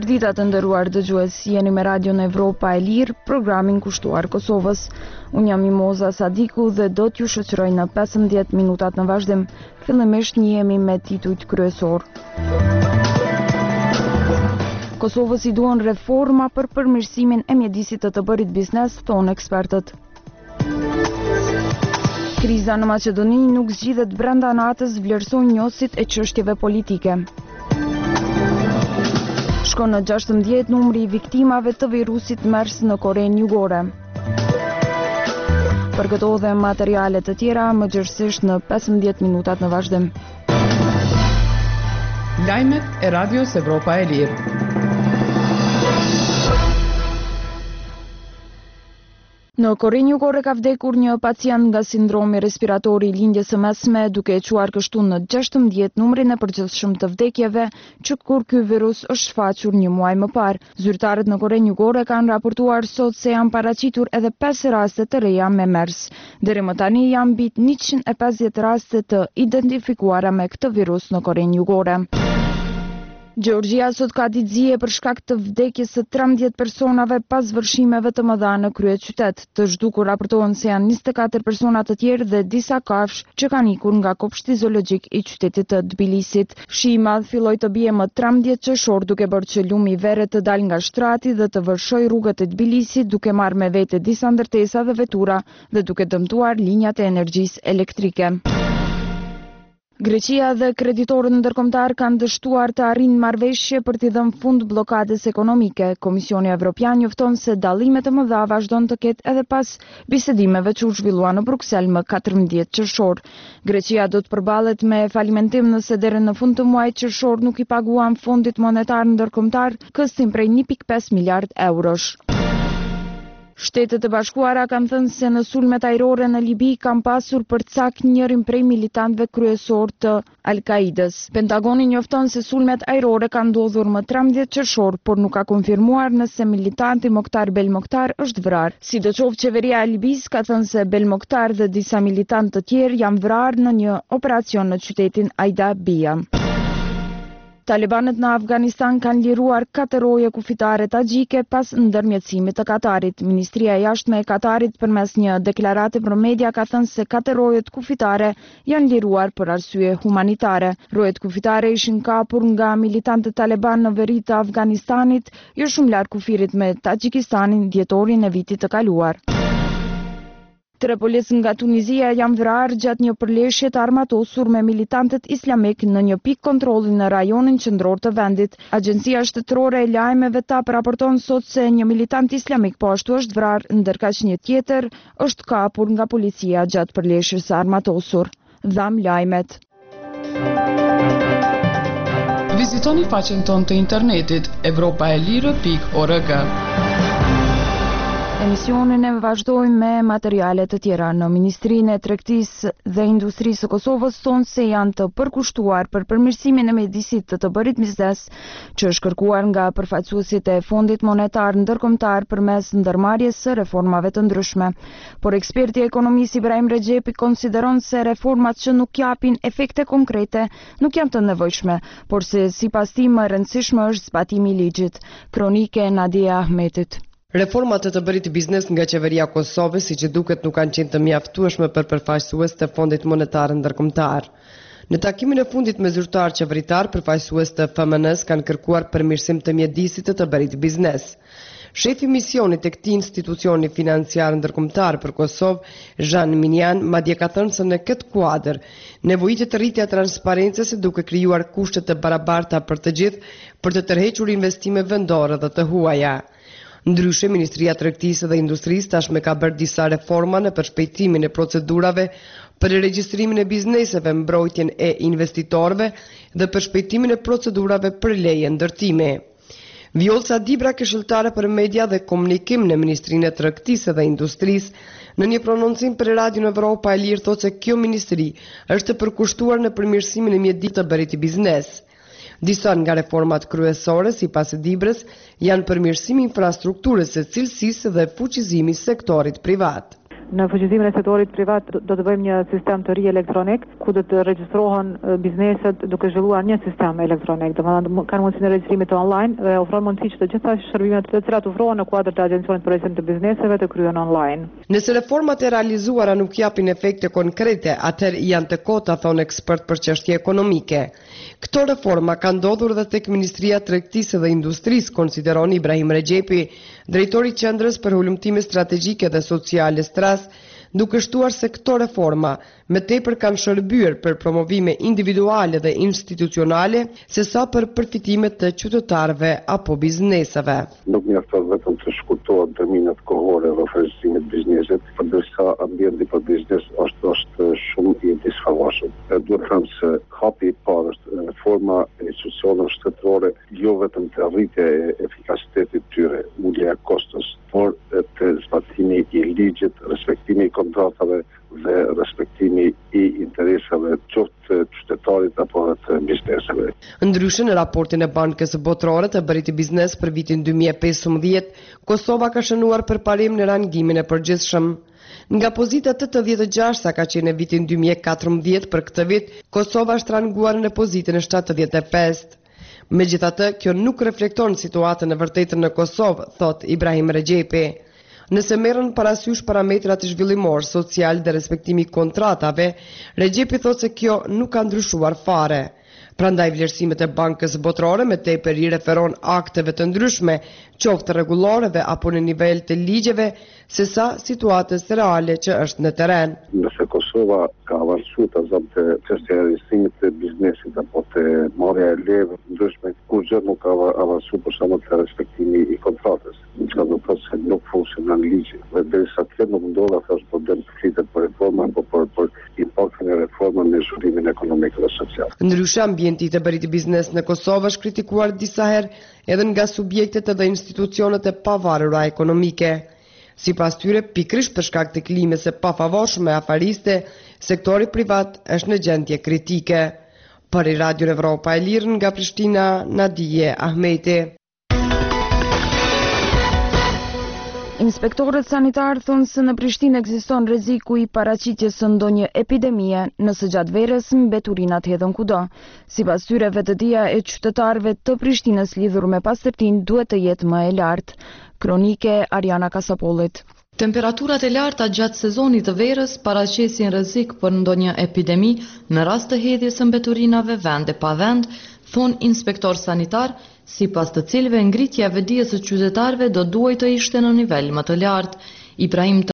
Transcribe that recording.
Mirëdita të nderuar dëgjues, jeni me Radion Evropa e Lirë, programin kushtuar Kosovës. Unë jam Mimoza Sadiku dhe do t'ju shoqëroj në 15 minutat në vazhdim. Fillimisht njihemi me titujt kryesor. Kosovës i duan reforma për përmirësimin e mjedisit të bërit biznes, thonë ekspertët. Kriza në Maqedoni nuk zgjidhet brenda natës, vlerësojnë njohësit e çështjeve politike. Shkon në 16 numri i viktimave të virusit MERS në Korenë Jugore. Për këto dhe materiale të tjera, më gjërësisht në 15 minutat në vazhdim. Lajmet e Radios Evropa e Lirë. Në Korenë Jugore ka vdekur një pacient nga sindromi respiratori i lindjes së mesme, duke e quar kështu në 16 numrin e përgjithshëm të vdekjeve që kur ky virus është shfaqur një muaj më parë. Zyrtarët në Korenë Jugore kanë raportuar sot se janë paraqitur edhe 5 raste të reja me MERS. Deri më tani janë mbi 150 raste të identifikuara me këtë virus në Korenë Jugore. Gjeorgjia sot ka ditëzie për shkak të vdekjes së 13 personave pas vërshimeve të mëdha në kryeqytet. Të zhdukur raportohen se janë 24 persona të tjerë dhe disa kafshë që kanë ikur nga kopshti zoologjik i qytetit të Tbilisit. Shi i madh filloi të bie më 13 qershor, duke bërë që lumi i verrit të dalë nga shtrati dhe të vërshojë rrugët e Tbilisit, duke marrë me vete disa ndërtesa dhe vetura dhe duke dëmtuar linjat e energjisë elektrike. Greqia dhe kreditorët ndërkombëtar kanë dështuar të arrijnë marrëveshje për t'i dhënë fund bllokadës ekonomike. Komisioni Evropian njofton se dallimet e mëdha vazhdon të ketë edhe pas bisedimeve që u zhvilluan në Bruksel më 14 qershor. Greqia do të përballet me falimentim nëse deri në fund të muajit qershor nuk i paguan Fondit Monetar Ndërkombëtar këstin prej 1.5 miliard eurosh. Shtetet e Bashkuara kanë thënë se në sulmet ajrore në Libi kanë pasur përcak njërin prej militantëve kryesor të Al-Qaidës. Pentagoni njofton se sulmet ajrore kanë ndodhur më 13 qershor, por nuk ka konfirmuar nëse militanti Mokhtar Belmokhtar është vrarë. Sidoqoftë, qeveria e Libis ka thënë se Belmokhtar dhe disa militantë të tjerë janë vrarë në një operacion në qytetin Aida Bia. Talibanët në Afganistan kanë liruar 4 roje kufitare tagjike pas ndërmjetësimit të Katarit. Ministria e Jashtme e Katarit përmes një deklarate për media ka thënë se 4 rojet kufitare janë liruar për arsye humanitare. Rojet kufitare ishin kapur nga militantët Taliban në veri të Afganistanit, jo shumë larg kufirit me Tagjikistanin dhjetorin e vitit të kaluar. 3 policë nga Tunizia janë vrarë gjatë një përleshje të armatosur me militantët islamik në një pikë kontrolli në rajonin qendror të vendit. Agjencia shtetërore e lajmeve TAP raporton sot se një militant islamik po ashtu është vrarë, ndërkaq një tjetër është kapur nga policia gjatë përleshjes së armatosur. Dham lajmet. Vizitoni faqen tonë të internetit europaelire.org. Emisionin e vazhdojmë me materiale të tjera. Në Ministrinë e Tregtisë dhe Industrisë së Kosovës thonë se janë të përkushtuar për përmirësimin e mjedisit të bërit biznes që është kërkuar nga përfaqësuesit e Fondit Monetar Ndërkombëtar përmes ndërmarrjes së reformave të ndryshme. Por eksperti i ekonomisë Ibrahim Rexhepi konsideron se reformat që nuk japin efekte konkrete nuk janë të nevojshme, por se sipas tij më e rëndësishme është zbatimi i ligjit. Kronike Nadia Ahmetit. Reformat të bërit biznes nga qeveria Kosovës, siç duket, nuk kanë qenë të mjaftueshme për përfaqësues të Fondit Monetar Ndërkombëtar. Në takimin e fundit me zyrtar qeveritar, përfaqësues të FMN-s kanë kërkuar përmirësim të mjedisit të bërit biznes. Shefi misionit të këtij institucioni financiar ndërkombëtar për Kosovë, Jean Minian, madje ka thënë se në këtë kuadër nevojitet rritja e transparencës duke krijuar kushte të barabarta për të gjithë për të tërhequr investime vendore dhe të huaja. Ndryshe, Ministria e Tregtisë dhe Industrisë tashmë ka bërë disa reforma në përshpejtimin e procedurave për regjistrimin e bizneseve, mbrojtjen e investitorëve dhe përshpejtimin e procedurave për leje ndërtimi. Vjolca Dibra, këshilltare për media dhe komunikim në Ministrinë e Tregtisë dhe Industrisë, në një prononcim për Radion Evropa e Lirë thotë se kjo ministri është të përkushtuar në përmirësimin e mjedisit të bërit biznes. Disa nga reformat kryesore, sipas Dibrës, janë përmirësimi i infrastrukturës së cilësisë dhe fuqizimi i sektorit privat. Në fuqizimin e sektorit privat do të bëjmë një sistem të ri elektronik ku do të regjistrohen bizneset duke zhvilluar një sistem elektronik. Domethënë kanë mundësinë e regjistrimit online dhe ofron mundësi që të gjitha shërbimet të cilat ofrohen në kuadër të Agjencionit për Regjistrimin të Bizneseve të kryhen online. Nëse reformat e realizuara nuk japin efekte konkrete, atëherë janë të kota, thonë ekspert për çështje ekonomike. Këto reforma kanë ndodhur edhe tek Ministria e Tregtisë dhe Industrisë, konsideron Ibrahim Regjepi, drejtori i Qendrës për Hulumtime Strategjike dhe Sociale STRAS, duke shtuar se këto reforma me tepër kanë shërbyer për promovime individuale dhe institucionale sesa për përfitimet të qytetarëve apo bizneseve. Nuk mjafton vetëm të shkurtohen terminet kohore dhe oferimet biznesit, përderisa ambienti për biznes është shumë i disfavorshëm. Duhet të them se hapi i parë është reforma e institucioneve shtetërore, jo vetëm të arritja e efikasitetit tyre, ulja e kostos, por të zbatimi i ligjit, respektimi i kontratave dhe respektimi i interesave qoftë të qytetarit apo të bizneseve. Ndryshe, në raportin e Bankës Botërore të Bërit Biznes për vitin 2015, Kosova ka shënuar përparim në rangimin e përgjithshëm. Nga pozita 86 sa ka qenë në vitin 2014, për këtë vit, Kosova është ranguar në pozitën e 75. Megjithatë, kjo nuk reflekton situatën e vërtetën në Kosovë, thot Ibrahim Regjepi. Nëse merren parasysh parametrat zhvillimor, social dhe respektimi kontratave, Regjepi thot se kjo nuk ka ndryshuar fare. Prandaj vlerësimet e Bankës Botërore me tepër i referon akteve të ndryshme, qoftë rregullore apo në nivel të ligjeve, sesa situatës reale që është në terren. Nëse Kosova ka avancuar të zonë çështja e registrimit të biznesit apo të marrja e leve ndryshme, kur gjë nuk ka avancuar për shkak të respektimi i kontratës. Çka do të thotë se nuk funksionon ligji. Dhe derisa të nuk ndodha thosht problem të flitet për reforma apo për impaktin e reformave në zhvillimin ekonomik dhe social. Ndryshe, ambienti i të bërit biznes në Kosovë është kritikuar disa herë edhe nga subjektet dhe institucionet e pavarura ekonomike. Sipas tyre, pikërisht për shkak të klimës së pafavorshme afariste, sektori privat është në gjendje kritike. Për Radio Evropa e Lirë nga Prishtina, Nadije Ahmeti. Inspektorët sanitarë thonë se në Prishtinë ekziston rreziku i paraqitjes së ndonjë epidemie nëse gjatë verës mbeturinat hedhën kudo. Sipas tyre, vetëdia e qytetarëve të Prishtinës lidhur me pastërtinë duhet të jetë më e lartë. Kronike Ariana Kasapollit. Temperaturat e larta gjatë sezonit të verës paraqesin rrezik për ndonjë epidemi në rast të hedhjes së mbeturinave vende pa vend, thon inspektor sanitar, sipas të cilëve ngritja e vedijes së qytetarëve do duhet të ishte në nivel më të lartë. Ibrahim